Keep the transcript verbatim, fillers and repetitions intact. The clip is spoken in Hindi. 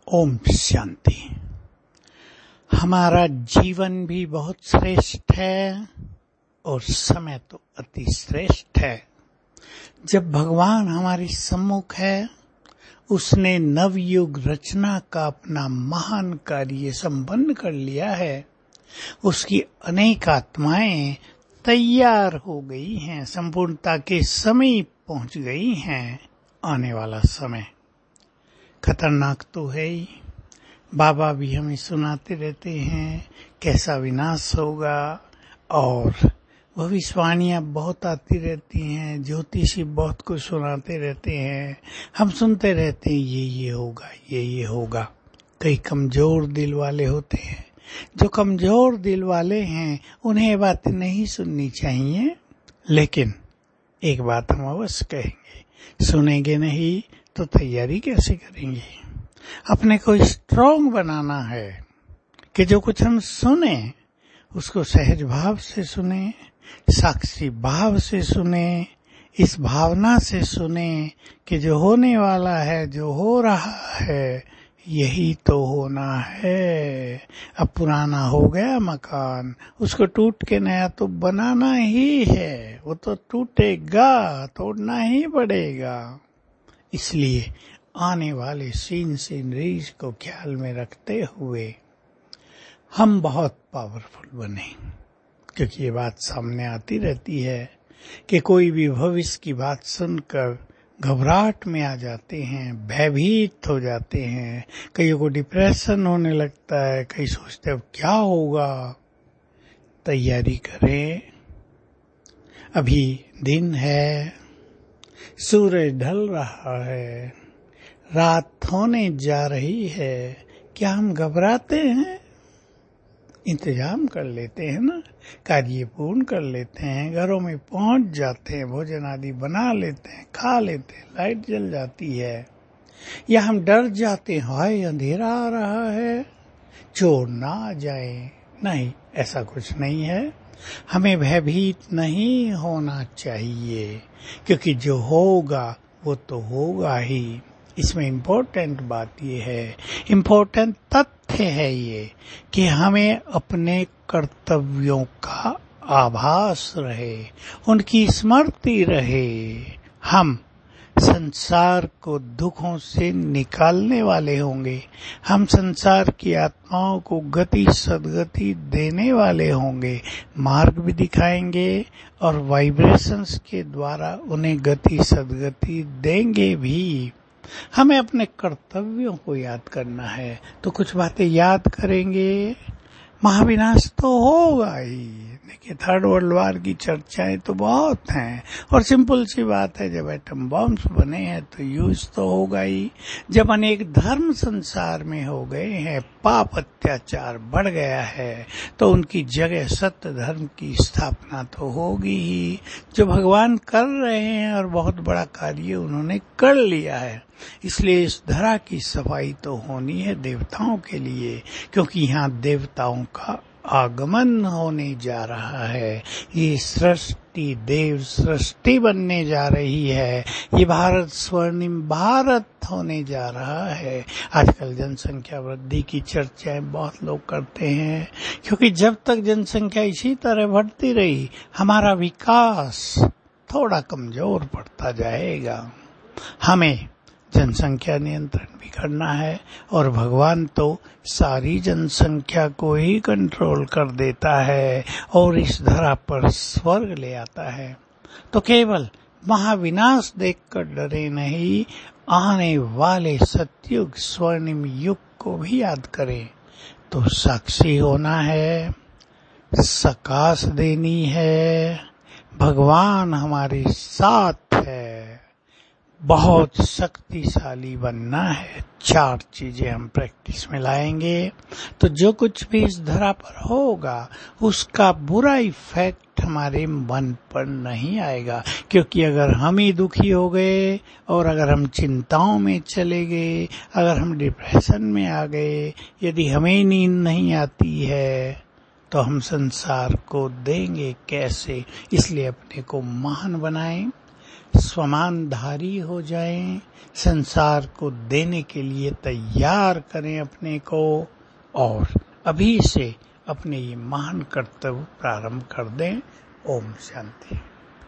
ओम शांति। हमारा जीवन भी बहुत श्रेष्ठ है और समय तो अति श्रेष्ठ है। जब भगवान हमारे सम्मुख है, उसने नवयुग रचना का अपना महान कार्य संपन्न कर लिया है। उसकी अनेक आत्माएं तैयार हो गई हैं, संपूर्णता के समीप पहुंच गई हैं। आने वाला समय खतरनाक तो है ही। बाबा भी हमें सुनाते रहते हैं कैसा विनाश होगा, और भविष्यवाणियां बहुत आती रहती हैं, ज्योतिषी बहुत कुछ सुनाते रहते हैं। हम सुनते रहते हैं ये ये होगा, ये ये होगा। कई कमजोर दिल वाले होते हैं। जो कमजोर दिल वाले हैं उन्हें बातें नहीं सुननी चाहिए, लेकिन एक बात हम अवश्य कहेंगे, सुनेंगे नहीं तो तैयारी कैसे करेंगे। अपने को स्ट्रॉन्ग बनाना है कि जो कुछ हम सुने उसको सहज भाव से सुने, साक्षी भाव से सुने, इस भावना से सुने कि जो होने वाला है, जो हो रहा है, यही तो होना है। अब पुराना हो गया मकान, उसको टूट के नया तो बनाना ही है। वो तो टूटेगा, तोड़ना ही पड़ेगा। इसलिए आने वाले सीन सीनरीज को ख्याल में रखते हुए हम बहुत पावरफुल बने, क्योंकि ये बात सामने आती रहती है कि कोई भी भविष्य की बात सुनकर घबराहट में आ जाते हैं, भयभीत हो जाते हैं। कईयों को डिप्रेशन होने लगता है, कई सोचते अब क्या होगा। तैयारी करें, अभी दिन है, सूरज ढल रहा है, रात होने जा रही है। क्या हम घबराते हैं? इंतजाम कर लेते हैं ना, कार्य पूर्ण कर लेते हैं, घरों में पहुंच जाते हैं, भोजन आदि बना लेते हैं, खा लेते हैं, लाइट जल जाती है। या हम डर जाते हैं, हाय अंधेरा आ रहा है, चोर ना आ जाए। नहीं, ऐसा कुछ नहीं है। हमें भयभीत नहीं होना चाहिए, क्योंकि जो होगा वो तो होगा ही। इसमें इम्पोर्टेंट बात ये है, इम्पोर्टेंट तथ्य है ये कि हमें अपने कर्तव्यों का आभास रहे, उनकी स्मृति रहे। हम संसार को दुखों से निकालने वाले होंगे, हम संसार की आत्माओं को गति सद्गति देने वाले होंगे, मार्ग भी दिखाएंगे और वाइब्रेशंस के द्वारा उन्हें गति सद्गति देंगे भी। हमें अपने कर्तव्यों को याद करना है, तो कुछ बातें याद करेंगे। महाविनाश तो होगा ही। देखिए, थर्ड वर्ल्ड वार की चर्चाएं तो बहुत हैं, और सिंपल सी बात है, जब एटम बॉम्ब्स बने हैं तो यूज तो होगा ही। जब अनेक धर्म संसार में हो गए हैं, पाप अत्याचार बढ़ गया है, तो उनकी जगह सत्य धर्म की स्थापना तो होगी ही, जो भगवान कर रहे हैं, और बहुत बड़ा कार्य उन्होंने कर लिया है। इसलिए इस धरा की सफाई तो होनी है देवताओं के लिए, क्योंकि यहाँ देवताओं का आगमन होने जा रहा है। ये सृष्टि देव सृष्टि बनने जा रही है। ये भारत स्वर्णिम भारत होने जा रहा है। आजकल जनसंख्या वृद्धि की चर्चाएं बहुत लोग करते हैं, क्योंकि जब तक जनसंख्या इसी तरह बढ़ती रही, हमारा विकास थोड़ा कमजोर पड़ता जाएगा। हमें जनसंख्या नियंत्रण भी करना है, और भगवान तो सारी जनसंख्या को ही कंट्रोल कर देता है और इस धरा पर स्वर्ग ले आता है। तो केवल महाविनाश देखकर डरे नहीं, आने वाले सतयुग स्वर्णिम युग को भी याद करें। तो साक्षी होना है, सकाश देनी है, भगवान हमारे साथ है, बहुत शक्तिशाली बनना है। चार चीजें हम प्रैक्टिस में लाएंगे, तो जो कुछ भी इस धरा पर होगा उसका बुरा इफेक्ट हमारे मन पर नहीं आएगा। क्योंकि अगर हम ही दुखी हो गए, और अगर हम चिंताओं में चले गए, अगर हम डिप्रेशन में आ गए, यदि हमें नींद नहीं आती है, तो हम संसार को देंगे कैसे। इसलिए अपने को महान बनाएं, स्वमानधारी हो जाएं, संसार को देने के लिए तैयार करें अपने को और अभी से अपने ये महान कर्तव्य प्रारंभ कर दें। ओम शांति।